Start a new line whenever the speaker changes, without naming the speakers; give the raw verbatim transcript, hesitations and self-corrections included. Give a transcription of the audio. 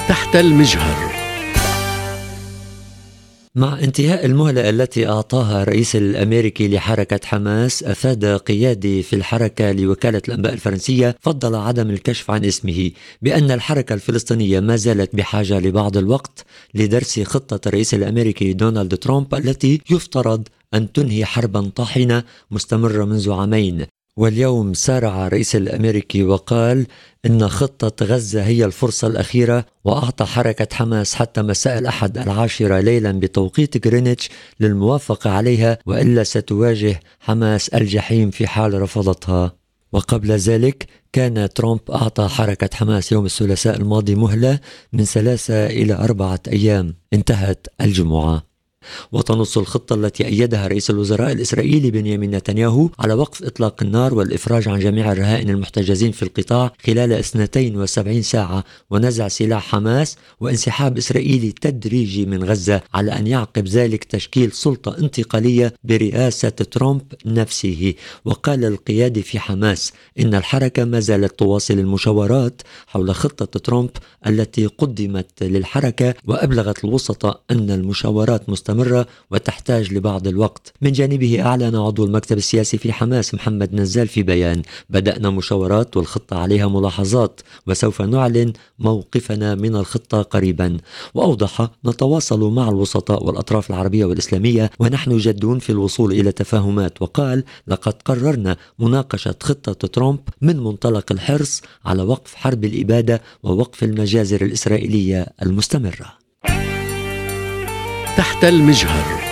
تحت المجهر.
مع انتهاء المهلة التي أعطاها الرئيس الأمريكي لحركة حماس، أفاد قيادي في الحركة لوكالة الأنباء الفرنسية فضل عدم الكشف عن اسمه بأن الحركة الفلسطينية ما زالت بحاجة لبعض الوقت لدرس خطة الرئيس الأمريكي دونالد ترامب التي يفترض أن تنهي حربا طاحنة مستمرة منذ عامين. واليوم سارع الرئيس الأمريكي وقال إن خطة غزة هي الفرصة الأخيرة، وأعطى حركة حماس حتى مساء الأحد العاشرة ليلا بتوقيت غرينتش للموافقة عليها، وإلا ستواجه حماس الجحيم في حال رفضتها. وقبل ذلك كان ترامب أعطى حركة حماس يوم الثلاثاء الماضي مهلة من ثلاثة إلى أربعة أيام انتهت الجمعة. وتنص الخطة التي أيدها رئيس الوزراء الإسرائيلي بنيامين نتنياهو على وقف إطلاق النار والإفراج عن جميع الرهائن المحتجزين في القطاع خلال اثنتين وسبعين ساعة، ونزع سلاح حماس، وانسحاب إسرائيلي تدريجي من غزة، على أن يعقب ذلك تشكيل سلطة انتقالية برئاسة ترامب نفسه. وقال القيادي في حماس إن الحركة ما زالت تواصل المشاورات حول خطة ترامب التي قدمت للحركة، وأبلغت الوسطاء أن المشاورات مستمرة وتحتاج لبعض الوقت. من جانبه أعلن عضو المكتب السياسي في حماس محمد نزال في بيان: بدأنا مشاورات والخطة عليها ملاحظات، وسوف نعلن موقفنا من الخطة قريبا. وأوضح: نتواصل مع الوسطاء والأطراف العربية والإسلامية ونحن جادون في الوصول إلى تفاهمات. وقال: لقد قررنا مناقشة خطة ترامب من منطلق الحرص على وقف حرب الإبادة ووقف المجازر الإسرائيلية المستمرة.
تحت المجهر.